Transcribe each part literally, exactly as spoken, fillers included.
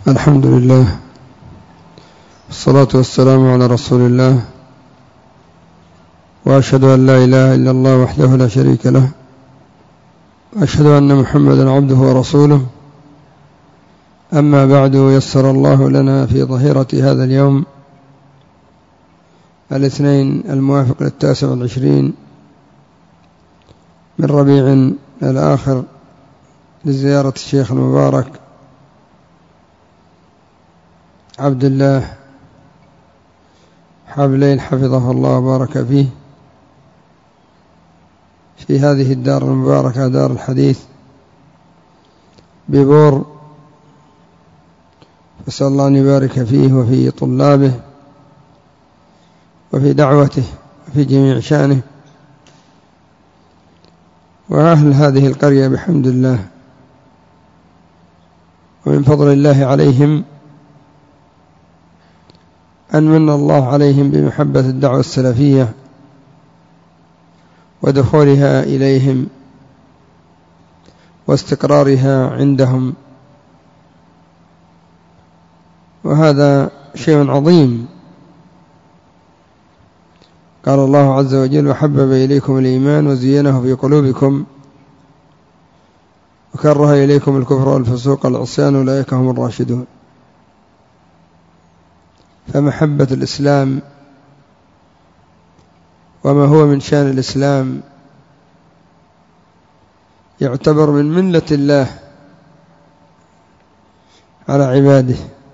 الحمد لله والصلاة والسلام على رسول الله، وأشهد أن لا إله إلا الله وحده لا شريك له، وأشهد أن محمدا عبده ورسوله. أما بعد، يسر الله لنا في ظهيرة هذا اليوم الاثنين الموافق للتاسع والعشرين من ربيع الآخر لزيارة الشيخ المبارك عبد الله حابلين حفظه الله وبارك فيه في هذه الدار المباركة، دار الحديث ببور، فأسأل الله أن يبارك فيه وفي طلابه وفي دعوته وفي جميع شأنه، وأهل هذه القرية بحمد الله ومن فضل الله عليهم أن من الله عليهم بمحبة الدعوة السلفية ودخولها إليهم واستقرارها عندهم، وهذا شيء عظيم. قال الله عز وجل: وحبب إليكم الإيمان وزينه في قلوبكم وكره إليكم الكفر والفسوق والعصيان أولئك هم الراشدون. فمحبة الإسلام وما هو من شأن الإسلام يعتبر من منة الله على عباده،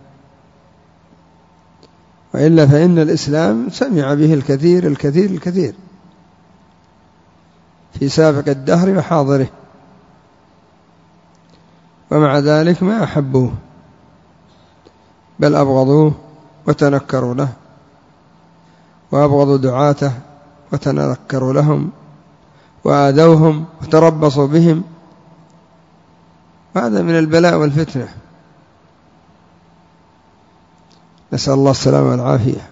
وإلا فإن الإسلام سمع به الكثير الكثير الكثير في سابق الدهر وحاضره، ومع ذلك ما أحبوه بل أبغضوه وتنكروا له، وأبغضوا دعاته وتنكروا لهم وآذوهم وتربصوا بهم. هذا من البلاء والفتنة، نسأل الله السلامة والعافية.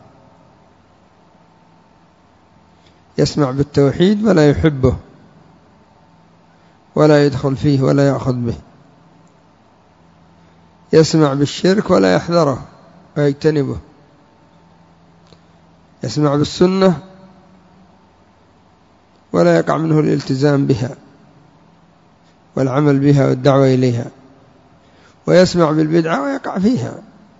يسمع بالتوحيد ولا يحبه ولا يدخل فيه ولا يأخذ به، يسمع بالشرك ولا يحذره ويجتنبه، يسمع بالسنة ولا يقع منه الالتزام بها والعمل بها والدعوة إليها، ويسمع بالبدعة ويقع فيها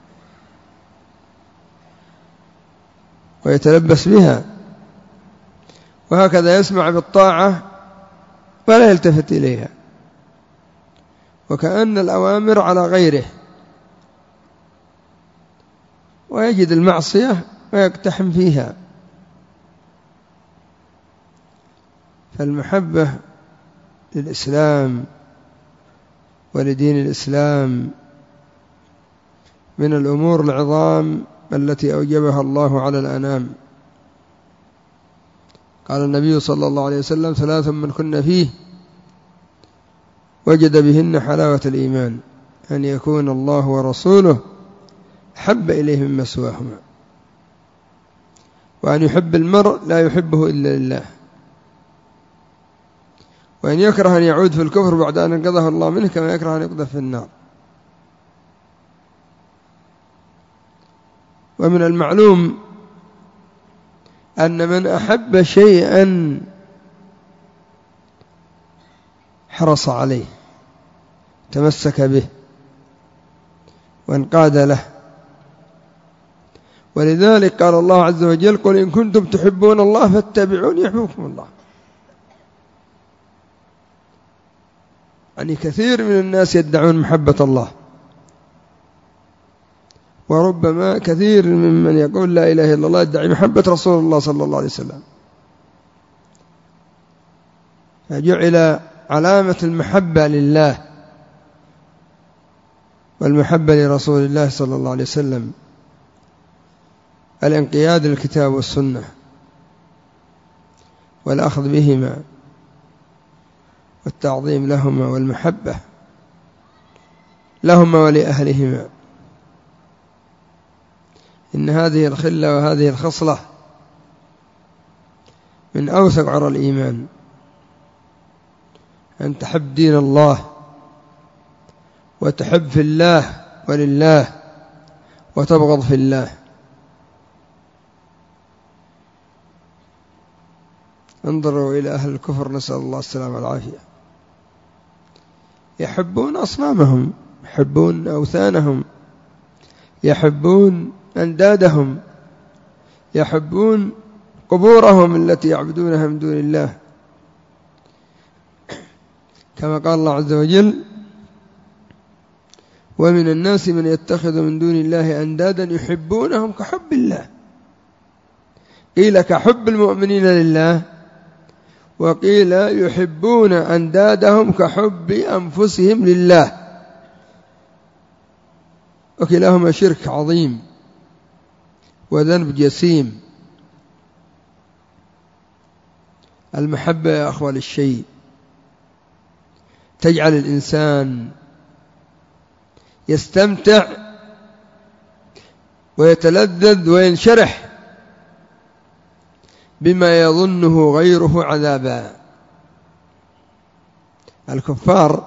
ويتلبس بها، وهكذا يسمع بالطاعة ولا يلتفت إليها، وكأن الأوامر على غيره، ويجد المعصية ويقتحم فيها. فالمحبة للإسلام ولدين الإسلام من الأمور العظام التي أوجبها الله على الأنام. قال النبي صلى الله عليه وسلم: ثلاث من كن فيه وجد بهن حلاوة الإيمان، أن يكون الله ورسوله حب إليه مما سواهما، وأن يحب المرء لا يحبه إلا لله، وأن يكره أن يعود في الكفر بعد أن انقذه الله منه كما يكره أن يقذف في النار. ومن المعلوم أن من أحب شيئا حرص عليه، تمسك به وانقاد له، ولذلك قال الله عز وجل: قل إن كنتم تحبون الله فاتبعوني يحببكم الله. يعني كثير من الناس يدعون محبة الله، وربما كثير ممن يقول لا إله إلا الله يدعي محبة رسول الله صلى الله عليه وسلم، فجعل علامة المحبة لله والمحبة لرسول الله صلى الله عليه وسلم الانقياد للكتاب والسنة والأخذ بهما والتعظيم لهما والمحبة لهما ولأهلهما. إن هذه الخلة وهذه الخصلة من أوثق عرى الإيمان، أن تحب دين الله وتحب في الله ولله وتبغض في الله. انظروا إلى أهل الكفر، نسأل الله السلامة والعافية، يحبون أصنامهم، يحبون أوثانهم، يحبون أندادهم، يحبون قبورهم التي يعبدونها من دون الله، كما قال الله عز وجل: ومن الناس من يتخذ من دون الله أندادا يحبونهم كحب الله. قيل كحب المؤمنين لله، وقيل يحبون أندادهم كحب أنفسهم لله، وكلاهما شرك عظيم وذنب جسيم. المحبة يا أخوة للشيء تجعل الإنسان يستمتع ويتلذذ وينشرح بما يظنه غيره عذابا. الكفار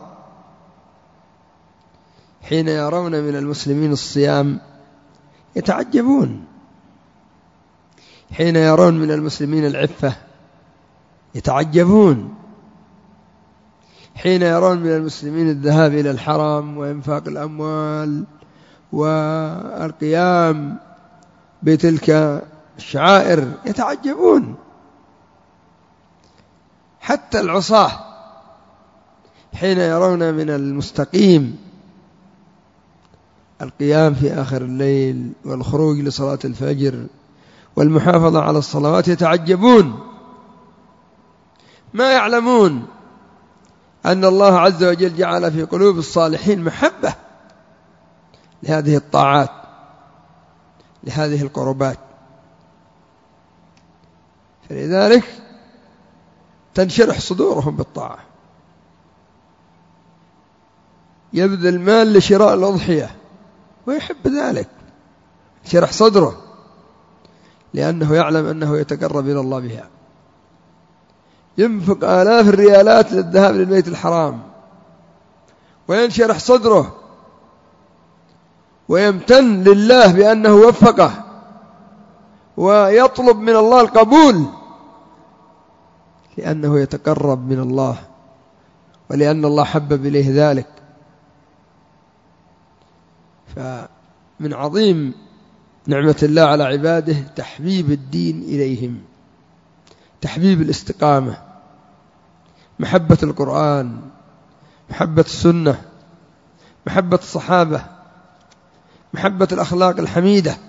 حين يرون من المسلمين الصيام يتعجبون، حين يرون من المسلمين العفة يتعجبون، حين يرون من المسلمين الذهاب إلى الحرم وإنفاق الأموال والقيام بتلك الشعائر يتعجبون. حتى العصاة حين يرون من المستقيم القيام في آخر الليل والخروج لصلاة الفجر والمحافظة على الصلوات يتعجبون، ما يعلمون أن الله عز وجل جعل في قلوب الصالحين محبة لهذه الطاعات، لهذه القربات، فلذلك تنشرح صدورهم بالطاعة. يبذل مال لشراء الأضحية ويحب ذلك، شرح صدره لأنه يعلم أنه يتقرب إلى الله بها. ينفق آلاف الريالات للذهاب للبيت الحرام وينشرح صدره ويمتن لله بأنه وفقه ويطلب من الله القبول، لأنه يتقرب من الله ولأن الله حبب إليه ذلك. فمن عظيم نعمة الله على عباده تحبيب الدين إليهم، تحبيب الاستقامة، محبة القرآن، محبة السنة، محبة الصحابة، محبة الأخلاق الحميدة.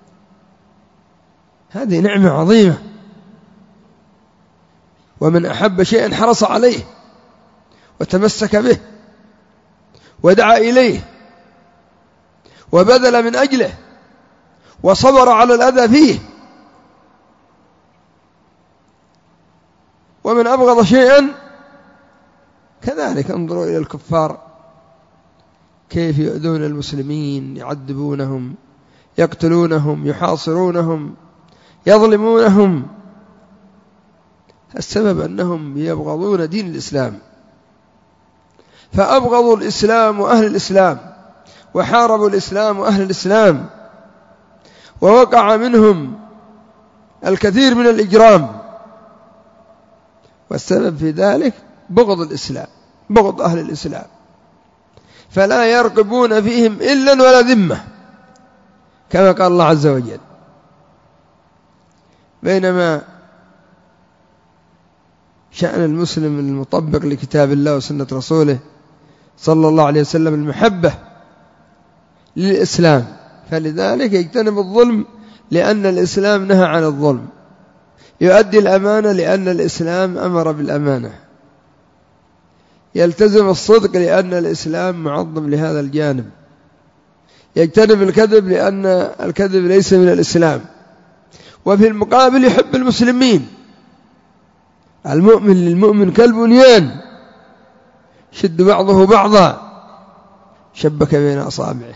هذه نعمة عظيمة، ومن أحب شيئا حرص عليه وتمسك به ودعا إليه وبذل من أجله وصبر على الأذى فيه. ومن أبغض شيئا كذلك. انظروا إلى الكفار كيف يؤذون المسلمين، يعذبونهم، يقتلونهم، يحاصرونهم، يظلمونهم. السبب أنهم يبغضون دين الإسلام، فأبغضوا الإسلام وأهل الإسلام وحاربوا الإسلام وأهل الإسلام، ووقع منهم الكثير من الإجرام، والسبب في ذلك بغض الإسلام، بغض أهل الإسلام، فلا يرقبون فيهم إلا ولا ذمة، كما قال الله عز وجل. بينما شأن المسلم المطبق لكتاب الله وسنة رسوله صلى الله عليه وسلم المحبة للإسلام، فلذلك يجتنب الظلم لأن الإسلام نهى عن الظلم، يؤدي الأمانة لأن الإسلام أمر بالأمانة، يلتزم الصدق لأن الإسلام معظم لهذا الجانب، يجتنب الكذب لأن الكذب ليس من الإسلام. وفي المقابل يحب المسلمين. المؤمن للمؤمن كالبنيان شد بعضه بعضا شبك بين أصابعه.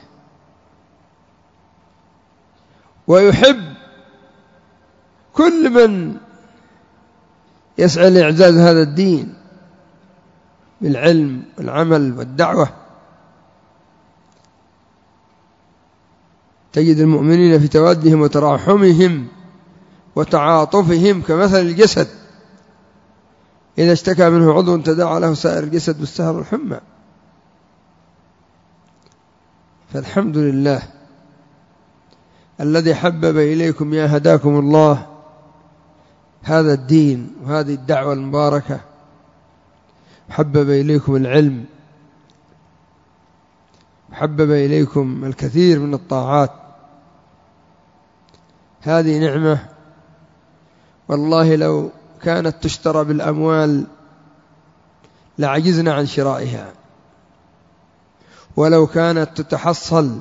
ويحب كل من يسعى لإعزاز هذا الدين بالعلم والعمل والدعوة. تجد المؤمنين في توادهم وتراحمهم وتعاطفهم كمثل الجسد إذا اشتكى منه عضو تداعى له سائر الجسد بالسهر والحمى. فالحمد لله الذي حبب إليكم يا هداكم الله هذا الدين وهذه الدعوة المباركة، حبب إليكم العلم، حبب إليكم الكثير من الطاعات. هذه نعمة والله لو كانت تشترى بالأموال لعجزنا عن شرائها، ولو كانت تتحصل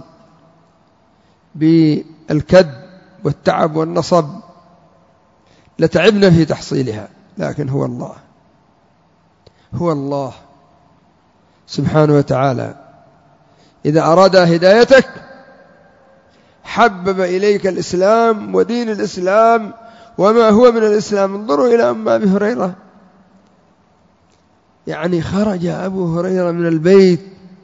بالكد والتعب والنصب لتعبنا في تحصيلها. لكن هو الله هو الله سبحانه وتعالى إذا أراد هدايتك حبب إليك الإسلام ودين الإسلام وما هو من الإسلام. انظروا إلى أم أبي هريرة، يعني خرج أبو هريرة من البيت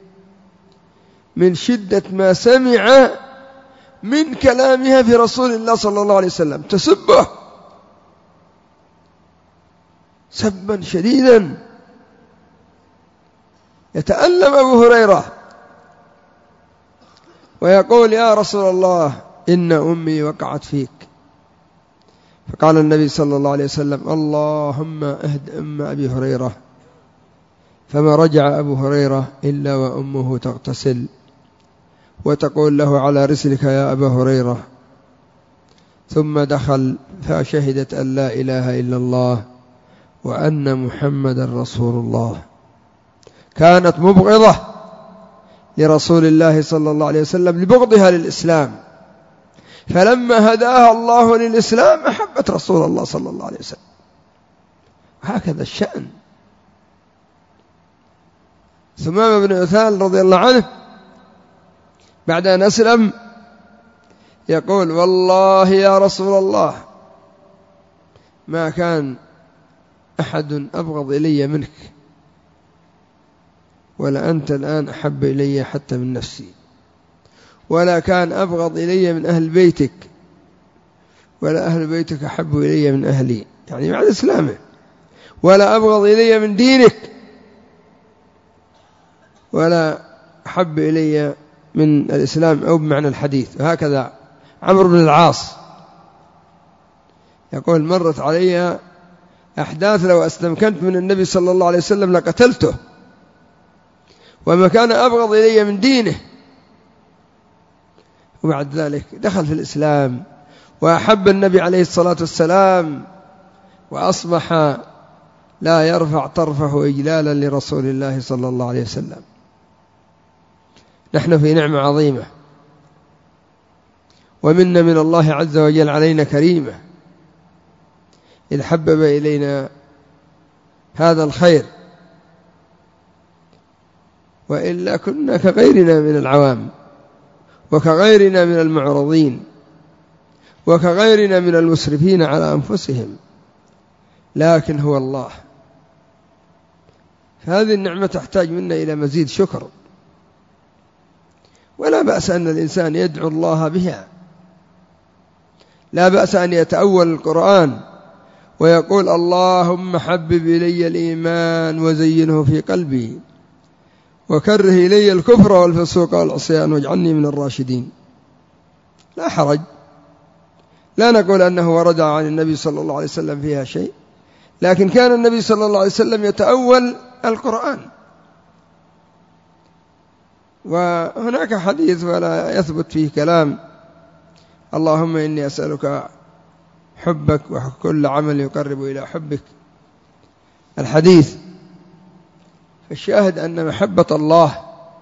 من شدة ما سمع من كلامها في رسول الله صلى الله عليه وسلم، تسبه سبا شديدا، يتألم أبو هريرة ويقول يا رسول الله إن أمي وقعت فيك. فقال النبي صلى الله عليه وسلم اللهم اهد أم أبي هريرة. فما رجع أبو هريرة إلا وأمه تغتسل وتقول له على رسلك يا أبا هريرة. ثم دخل فشهدت أن لا إله إلا الله وأن محمدا رسول الله. كانت مبغضة لرسول الله صلى الله عليه وسلم لبغضها للإسلام، فلما هداها الله للإسلام أحبت رسول الله صلى الله عليه وسلم. هكذا الشأن. ثمامة بن عثال رضي الله عنه بعد أن أسلم يقول والله يا رسول الله ما كان أحد أبغض إلي منك، ولا أنت الآن أحب إلي حتى من نفسي، ولا كان أبغض إلي من أهل بيتك، ولا أهل بيتك أحب إلي من أهلي، يعني بعد إسلامه، ولا أبغض إلي من دينك، ولا أحب إلي من الإسلام أو بمعنى الحديث. وهكذا عمرو بن العاص يقول مرت علي أحداث لو استمكنت من النبي صلى الله عليه وسلم لقتلته، وما كان أبغض إلي من دينه. وبعد ذلك دخل في الإسلام وأحب النبي عليه الصلاة والسلام، وأصبح لا يرفع طرفه إجلالا لرسول الله صلى الله عليه وسلم. نحن في نعمة عظيمة ومنا من الله عز وجل علينا كريمة إذ حبب إلينا هذا الخير، وإلا كنا كغيرنا من العوام وكغيرنا من المعرضين وكغيرنا من المسرفين على أنفسهم. لكن هو الله. هذه النعمة تحتاج منا إلى مزيد شكر، ولا بأس أن الإنسان يدعو الله بها. لا بأس أن يتأول القرآن ويقول اللهم حبب إلي الإيمان وزينه في قلبي وكره إلي الكفر والفسوق والعصيان واجعلني من الراشدين. لا حرج، لا نقول أنه ورد عن النبي صلى الله عليه وسلم فيها شيء، لكن كان النبي صلى الله عليه وسلم يتأول القرآن. وهناك حديث ولا يثبت فيه كلام اللهم إني أسألك حبك وكل عمل يقرب إلى حبك، الحديث. فالشاهد أن محبة الله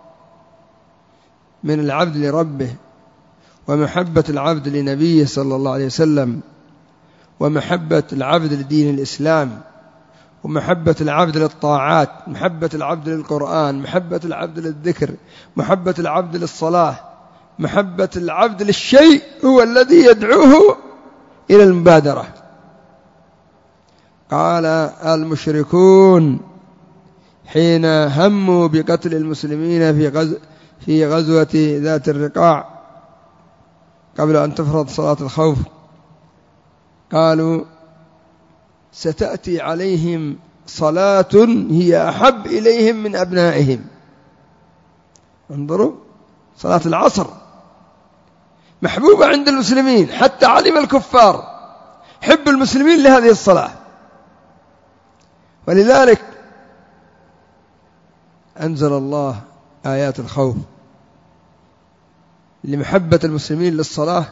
من العبد لربه، ومحبة العبد لنبيه صلى الله عليه وسلم، ومحبة العبد لدين الإسلام، ومحبة العبد للطاعات، محبة العبد للقرآن، محبة العبد للذكر، محبة العبد للصلاة، محبة العبد للشيء هو الذي يدعوه إلى المبادرة. قال المشركون حين هموا بقتل المسلمين في غزو في غزوة ذات الرقاع قبل أن تفرض صلاة الخوف قالوا ستأتي عليهم صلاة هي أحب إليهم من أبنائهم. انظروا، صلاة العصر محبوبة عند المسلمين، حتى علم الكفار حب المسلمين لهذه الصلاة، ولذلك أنزل الله آيات الخوف لمحبة المسلمين للصلاة،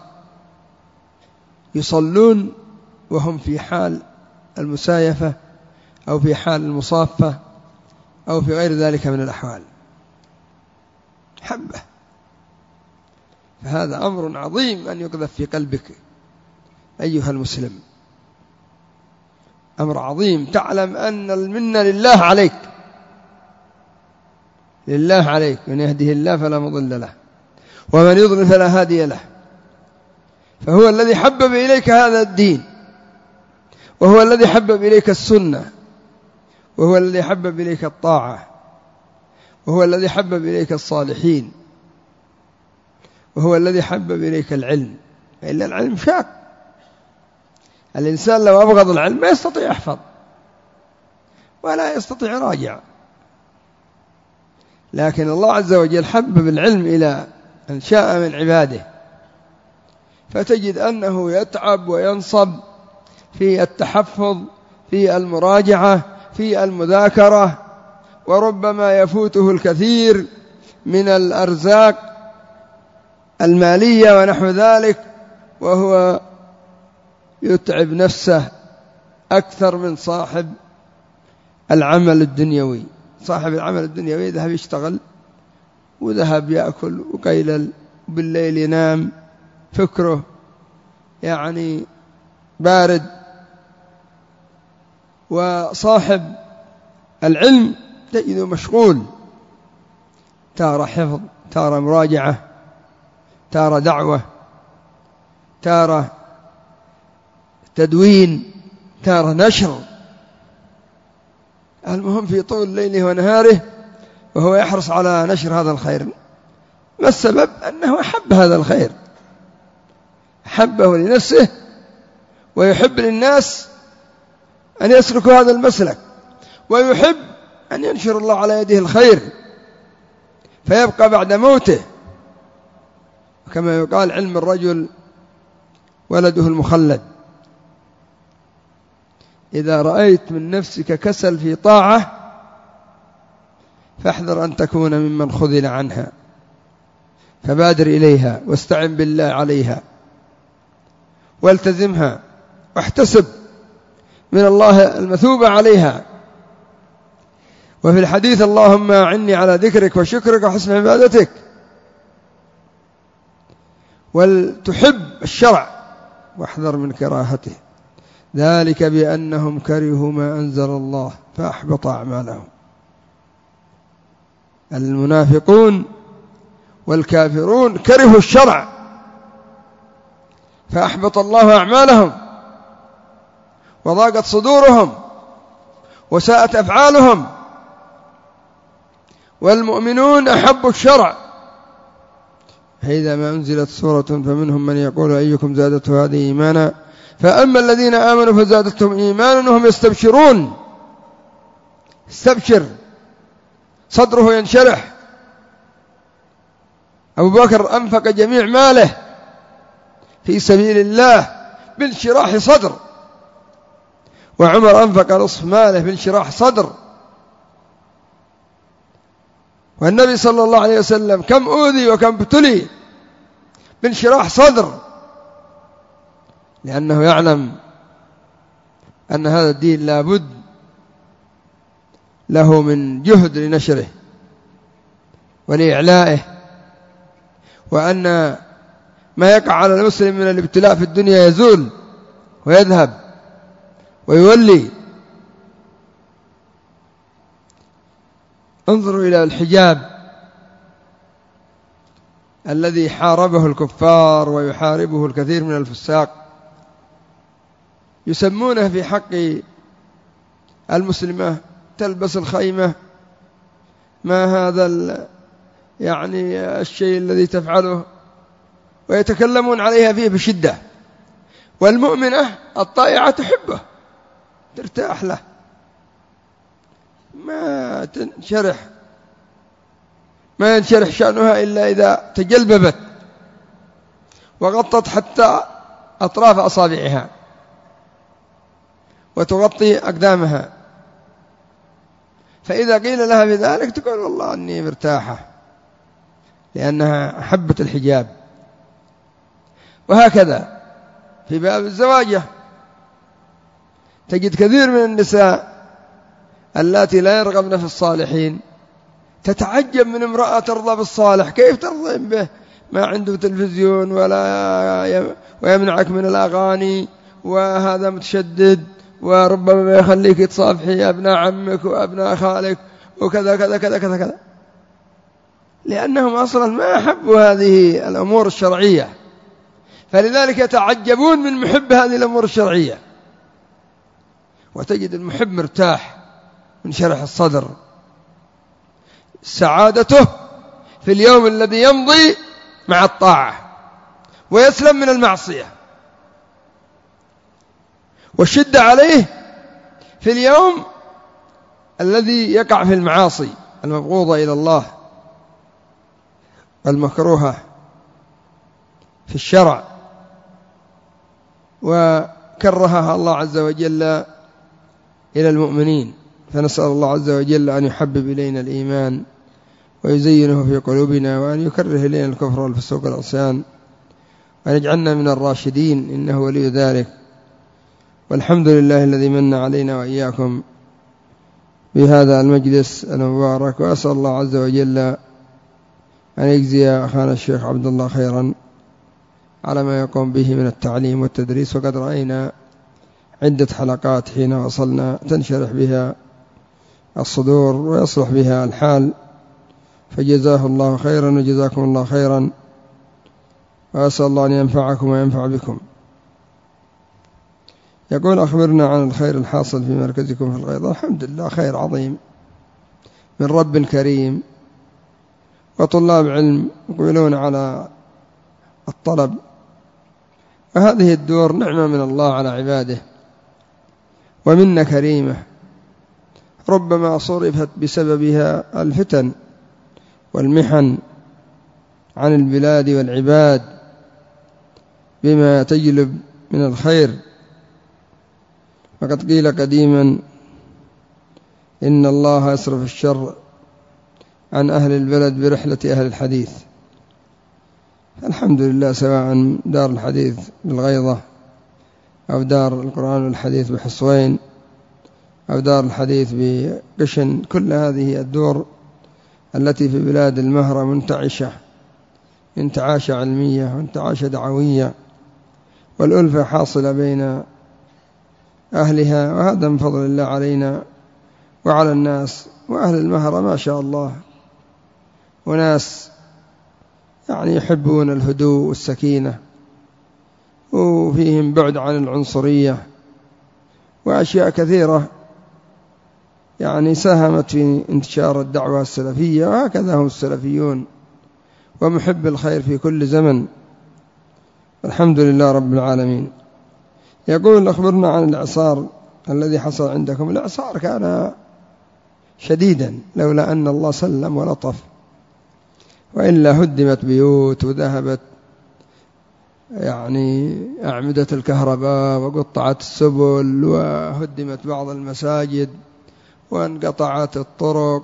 يصلون وهم في حال المسايفة أو في حال المصافة أو في غير ذلك من الأحوال، حبة. فهذا أمر عظيم أن يقذف في قلبك أيها المسلم، أمر عظيم. تعلم أن المنة لله عليك، لله عليك، من يهده الله فلا مضل له ومن يضلل فلا هادي له. فهو الذي حبب إليك هذا الدين، وهو الذي حبب إليك السنة، وهو الذي حبب إليك الطاعة، وهو الذي حبب إليك الصالحين، وهو الذي حبب إليك العلم. إلا العلم شاق، الإنسان لو أبغض العلم ما يستطيع يحفظ ولا يستطيع يراجع، لكن الله عز وجل حبب العلم إلى من شاء من عباده، فتجد أنه يتعب وينصب في التحفظ، في المراجعة، في المذاكرة، وربما يفوته الكثير من الأرزاق المالية ونحو ذلك، وهو يتعب نفسه أكثر من صاحب العمل الدنيوي. صاحب العمل الدنيوي يذهب يشتغل وذهب يأكل وقيلل وبالليل ينام، فكره يعني بارد. وصاحب العلم تجده مشغول، تارة حفظ، تارة مراجعة، تارة دعوة، تارة تدوين، تارة نشر، المهم في طول ليله ونهاره وهو يحرص على نشر هذا الخير. ما السبب؟ أنه أحب هذا الخير، أحبه لنفسه، ويحب للناس أن يسلكوا هذا المسلك، ويحب أن ينشر الله على يده الخير فيبقى بعد موته. كما يقال علم الرجل ولده المخلد. إذا رأيت من نفسك كسل في طاعة فاحذر أن تكون ممن خذل عنها، فبادر إليها واستعن بالله عليها والتزمها واحتسب من الله المثوبة عليها. وفي الحديث اللهم أعني على ذكرك وشكرك وحسن عبادتك. ولتحب الشرع واحذر من كراهته، ذلك بأنهم كرهوا ما أنزل الله فأحبط أعمالهم. المنافقون والكافرون كرهوا الشرع فأحبط الله أعمالهم وضاقت صدورهم وساءت أفعالهم. والمؤمنون أحبوا الشرع، فإذا ما أنزلت سورة فمنهم من يقول أيكم زادته هذه إيمانا، فأما الذين آمنوا فزادتهم إيمانا وهم يستبشرون. استبشر، صدره ينشرح. أبو بكر أنفق جميع ماله في سبيل الله بانشراح صدر، وعمر أنفق نصف ماله بانشراح صدر. والنبي صلى الله عليه وسلم كم أوذي وكم ابتلي بانشراح صدر، لأنه يعلم أن هذا الدين لابد له من جهد لنشره ولإعلائه، وأن ما يقع على المسلم من الابتلاء في الدنيا يزول ويذهب ويولي. انظروا إلى الحجاب الذي حاربه الكفار ويحاربه الكثير من الفساق، يسمونه في حق المسلمة تلبس الخيمة، ما هذا يعني الشيء الذي تفعله، ويتكلمون عليها فيه بشدة. والمؤمنة الطائعة تحبه، ترتاح له، ما تنشرح ما ينشرح شأنها إلا إذا تجلببت وغطت حتى أطراف أصابعها وتغطي أقدامها، فإذا قيل لها بذلك تقول والله أني مرتاحة، لأنها أحبت الحجاب. وهكذا في باب الزواجة تجد كثير من النساء اللاتي لا يرغبن في الصالحين تتعجب من امرأة ترضى بالصالح، كيف ترضى به ما عنده تلفزيون ولا ويمنعك من الأغاني، وهذا متشدد، وربما يخليك تصافحي أبناء عمك وأبناء خالك وكذا كذا كذا كذا كذا، لأنهم أصلا ما أحبوا هذه الأمور الشرعية، فلذلك يتعجبون من محب هذه الأمور الشرعية. وتجد المحب مرتاح من شرح الصدر، سعادته في اليوم الذي يمضي مع الطاعة ويسلم من المعصية، والشدة عليه في اليوم الذي يقع في المعاصي المبغوضة إلى الله والمكروهة في الشرع، وكرهها الله عز وجل إلى المؤمنين. فنسأل الله عز وجل أن يحبب إلينا الإيمان ويزينه في قلوبنا، وأن يكره إلينا الكفر والفسوق والعصيان، وأن يجعلنا من الراشدين، إنه ولي ذلك. والحمد لله الذي من علينا وإياكم بهذا المجلس المبارك، وأسأل الله عز وجل أن يجزي أخانا الشيخ عبد الله خيرا على ما يقوم به من التعليم والتدريس. وقد رأينا عدة حلقات حين وصلنا تنشرح بها الصدور ويصلح بها الحال، فجزاه الله خيرا وجزاكم الله خيرا، وأسأل الله أن ينفعكم وينفع بكم. يقول: أخبرنا عن الخير الحاصل في مركزكم في الغيضة. الحمد لله خير عظيم من رب كريم، وطلاب علم يقبلون على الطلب، وهذه الدور نعمة من الله على عباده ومنة كريمة، ربما صرفت بسببها الفتن والمحن عن البلاد والعباد بما تجلب من الخير. وقد قيل قديما: إن الله يصرف الشر عن أهل البلد برحلة أهل الحديث. الحمد لله، سواء دار الحديث بالغيضة أو دار القرآن والحديث بحصوين أو دار الحديث بقشن، كل هذه الدور التي في بلاد المهرة منتعشة، انتعاشة علمية وانتعاشة دعوية، والألفة حاصلة بين أهلها، وهذا من فضل الله علينا وعلى الناس. وأهل المهرة ما شاء الله وناس يعني يحبون الهدوء والسكينة، وفيهم بعد عن العنصرية وأشياء كثيرة يعني ساهمت في انتشار الدعوة السلفية، وهكذا هم السلفيون ومحب الخير في كل زمن. الحمد لله رب العالمين. يقول: أخبرنا عن الإعصار الذي حصل عندكم. الإعصار كان شديدا لولا أن الله سلم ولطف، وإلا هدمت بيوت وذهبت يعني أعمدة الكهرباء وقطعت السبل وهدمت بعض المساجد وانقطعت الطرق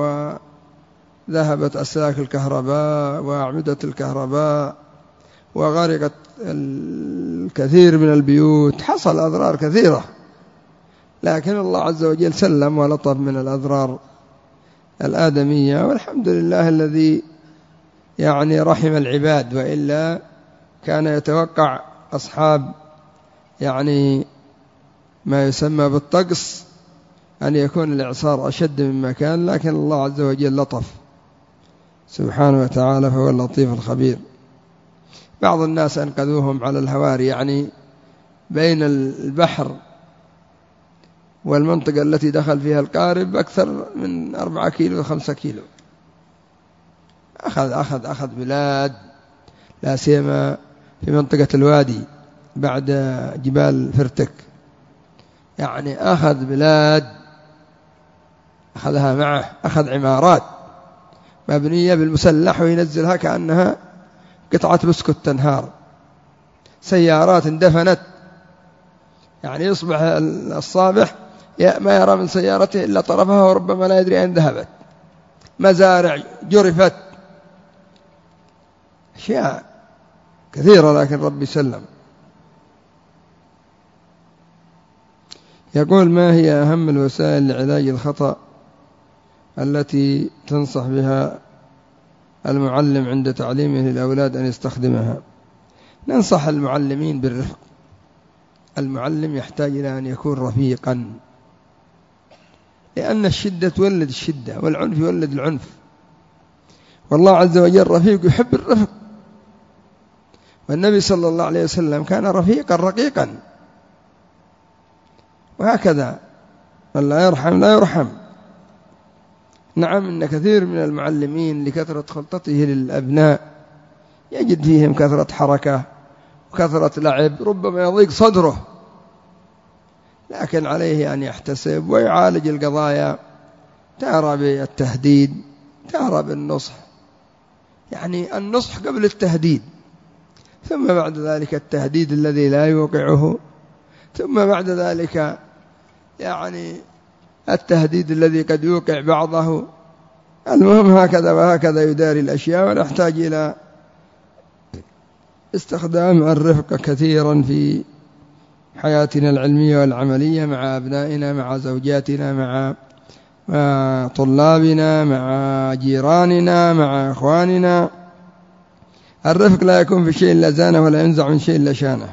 وذهبت أسلاك الكهرباء وأعمدة الكهرباء وغرقت الكثير من البيوت، حصل أضرار كثيرة، لكن الله عز وجل سلم ولطف من الأضرار الآدمية، والحمد لله الذي يعني رحم العباد، وإلا كان يتوقع أصحاب يعني ما يسمى بالطقس أن يكون الإعصار أشد مما كان، لكن الله عز وجل لطف سبحانه وتعالى، فهو اللطيف الخبير. بعض الناس أنقذوهم على الهواري، يعني بين البحر والمنطقة التي دخل فيها القارب أكثر من أربعة كيلو وخمسة كيلو، أخذ أخذ أخذ بلاد، لا سيما في منطقة الوادي بعد جبال فرتك، يعني أخذ بلاد، أخذها معه، أخذ عمارات مبنية بالمسلح وينزلها كأنها قطعة بسكوت تنهار، سيارات اندفنت، يعني يصبح الصابح ما يرى من سيارته إلا طرفها وربما لا يدري أين ذهبت، مزارع جرفت، أشياء كثيرة لكن ربي سلم. يقول: ما هي أهم الوسائل لعلاج الخطأ التي تنصح بها المعلم عند تعليمه للأولاد أن يستخدمها؟ ننصح المعلمين بالرفق. المعلم يحتاج إلى أن يكون رفيقا، لأن الشدة تولد الشدة والعنف يولد العنف، والله عز وجل رفيق يحب الرفق، والنبي صلى الله عليه وسلم كان رفيقا رقيقا، وهكذا من لا يرحم لا يرحم. نعم، إن كثير من المعلمين لكثرة خلطته للأبناء يجد فيهم كثرة حركة وكثرة لعب، ربما يضيق صدره، لكن عليه أن يحتسب ويعالج القضايا، تارى بالتهديد، تارى بالنصح، يعني النصح قبل التهديد، ثم بعد ذلك التهديد الذي لا يوقعه، ثم بعد ذلك يعني التهديد الذي قد يوقع بعضه. المهم هكذا وهكذا يداري الأشياء، ونحتاج إلى استخدام الرفق كثيرا في حياتنا العلمية والعملية مع أبنائنا، مع زوجاتنا، مع مع طلابنا، مع جيراننا، مع إخواننا. الرفق لا يكون في شيء إلا زانه، ولا ينزع من شيء إلا شانه.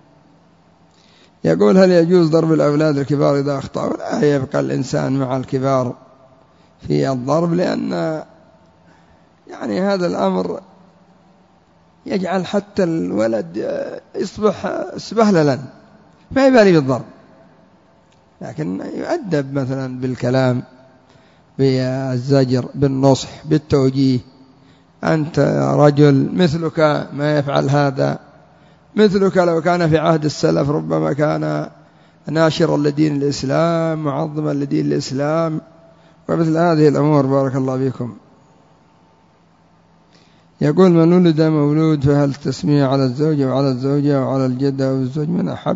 يقول: هل يجوز ضرب الأولاد الكبار إذا أخطأوا؟ لا، يبقى الإنسان مع الكبار في الضرب، لأن يعني هذا الأمر يجعل حتى الولد يصبح سبهللا، ما يبالي بالضرب، لكن يؤدب مثلا بالكلام، بالزجر، بالنصح، بالتوجيه. أنت رجل، مثلك ما يفعل هذا، مثلك لو كان في عهد السلف ربما كان ناشرا لدين الإسلام، معظما لدين الإسلام، ومثل هذه الأمور. بارك الله فيكم. يقول: من ولد مولود فهل التسمية على الزوجة وعلى الزوجة وعلى الجدة أو الزوج؟ من أحب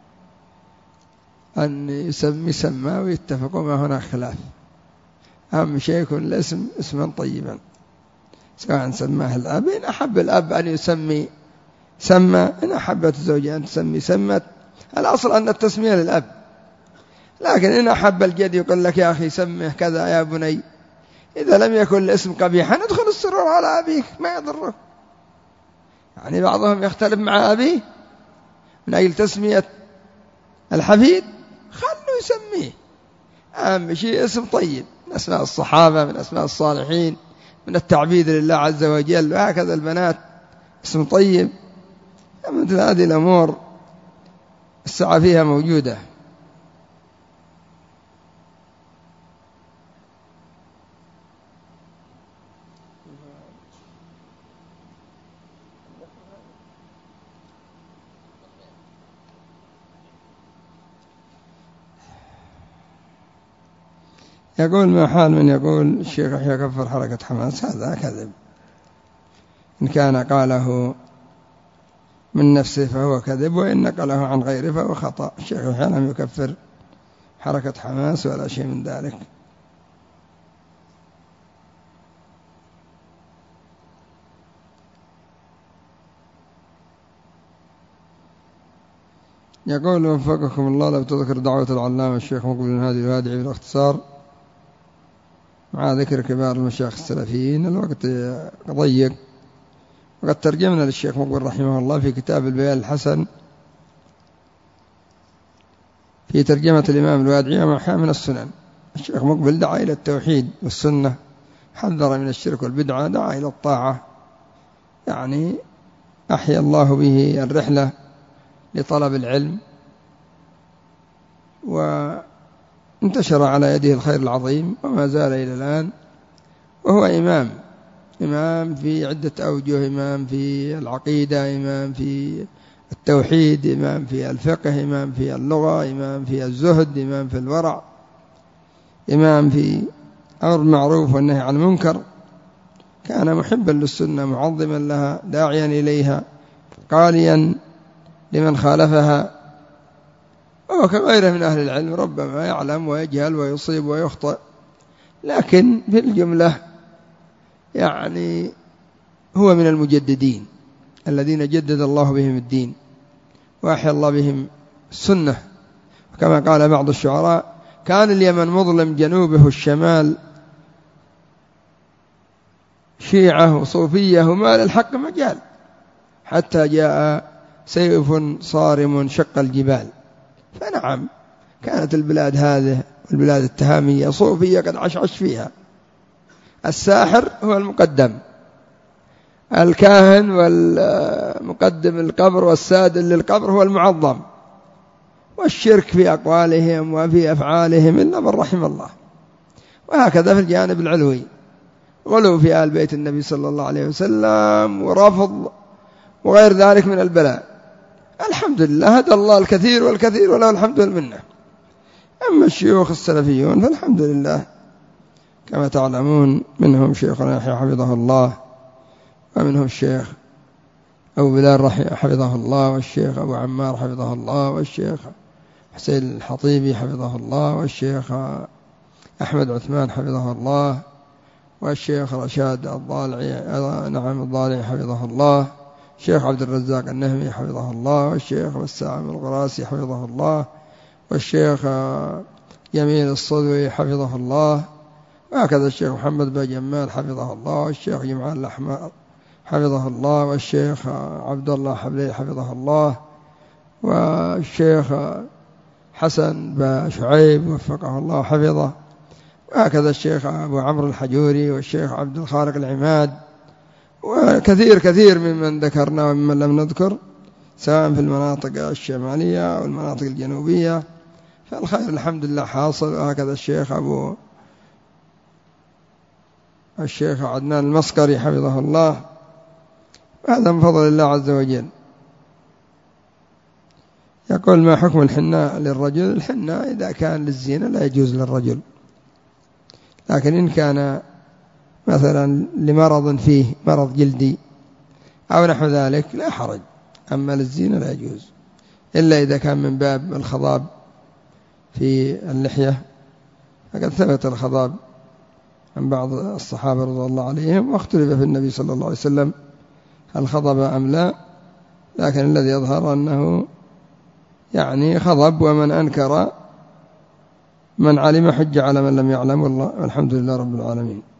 أن يسمي سماه ويتفقوا، ما هناك خلاف. أهم شيء يكون الاسم اسما طيبا، سواء سماه الأب، إن أحب الأب أن يسمي سمى، إن أحبت الزوجة أن تسمي سمت. الأصل أن التسمية للأب، لكن إن أحب الجد يقول لك: يا أخي سمه كذا يا بني، إذا لم يكن الاسم قبيحا ندخل السرور على أبيك، ما يضره. يعني بعضهم يختلف مع أبيه من أجل تسمية الحفيد، خلوا يسميه. أهم شيء اسم طيب، من أسماء الصحابة، من أسماء الصالحين، من التعبيد لله عز وجل. وهكذا البنات اسم طيب. مثل هذه الأمور السعة فيها موجودة. يقول: ما حال من يقول الشيخ يحيى كفر حركة حماس؟ هذا كذب. إن كان قاله من نفسه فهو كذب، وإن نقله عن غيره فهو خطأ. الشيخ يحيى لم يكفر حركة حماس ولا شيء من ذلك. يقول: وفقكم الله، لو تذكر دعوة العلامة الشيخ مقبل بن هادي الوادعي بالاختصار مع ذكر كبار المشايخ السلفيين. الوقت ضيق، وقد ترجمنا للشيخ مقبل رحمه الله في كتاب البيان الحسن في ترجمة الإمام الوادعي وما من السنن. الشيخ مقبل دعا إلى التوحيد والسنة، حذر من الشرك والبدعة، دعا إلى الطاعة، يعني أحيا الله به الرحلة لطلب العلم، وانتشر على يده الخير العظيم، وما زال إلى الآن، وهو إمام إمام في عدة أوجه، إمام في العقيدة، إمام في التوحيد، إمام في الفقه، إمام في اللغة، إمام في الزهد، إمام في الورع، إمام في أمر المعروف والنهي عن المنكر. كان محبا للسنة، معظما لها، داعيا إليها، قاليا لمن خالفها. وكغيره من أهل العلم ربما يعلم ويجهل ويصيب ويخطئ، لكن في الجملة يعني هو من المجددين الذين جدد الله بهم الدين وأحيا الله بهم السنة. كما قال بعض الشعراء: كان اليمن مظلم جنوبه الشمال، شيعة وصوفية وما للحق مجال، حتى جاء سيف صارم شق الجبال. فنعم، كانت البلاد هذه البلاد التهامية صوفية قد عشعش فيها. الساحر هو المقدم، الكاهن والمقدم القبر والسادل للقبر هو المعظم، والشرك في أقوالهم وفي أفعالهم إلا من رحم الله. وهكذا في الجانب العلوي، غلو في آل بيت النبي صلى الله عليه وسلم ورفض وغير ذلك من البلاء. الحمد لله هدى الله الكثير والكثير وله الحمد والمنة. أما الشيوخ السلفيون فالحمد لله كما تعلمون، منهم شيخنا يحيى حفظه الله، ومنهم الشيخ أبو بلال حفظه الله، والشيخ أبو عمار حفظه الله، والشيخ حسين الحطيبي حفظه الله، والشيخ أحمد عثمان حفظه الله، والشيخ رشاد الضالعي نعم الضالعي حفظه الله، الشيخ عبد الرزاق النهمي حفظه الله، والشيخ والسام الغراسي حفظه الله، والشيخ يمين الصدوي حفظه الله، وهكذا الشيخ محمد بن جمال حفظه الله، والشيخ جمعان الأحمر حفظه الله، والشيخ عبد الله حبلي حفظه الله، والشيخ حسن بن شعيب وفقه الله حفظه، وهكذا الشيخ أبو عمرو الحجوري، والشيخ عبد الخالق العماد، وكثير كثير ممن ذكرنا وممن لم نذكر، سواء في المناطق الشمالية أو المناطق الجنوبية، فالخير الحمد لله حاصل. وهكذا الشيخ أبو الشيخ عدنان المسقري حفظه الله، وهذا من فضل الله عز وجل. يقول: ما حكم الحناء للرجل؟ الحناء إذا كان للزينة لا يجوز للرجل، لكن إن كان مثلا لمرض فيه مرض جلدي أو نحو ذلك لا حرج، أما للزينة لا يجوز، إلا إذا كان من باب الخضاب في اللحية، فقد ثبت الخضاب عن بعض الصحابة رضي الله عليهم، واختلف في النبي صلى الله عليه وسلم هل خضب أم لا، لكن الذي يظهر أنه يعني خضب، ومن أنكر من علم حج على من لم يعلم، والله والحمد لله رب العالمين.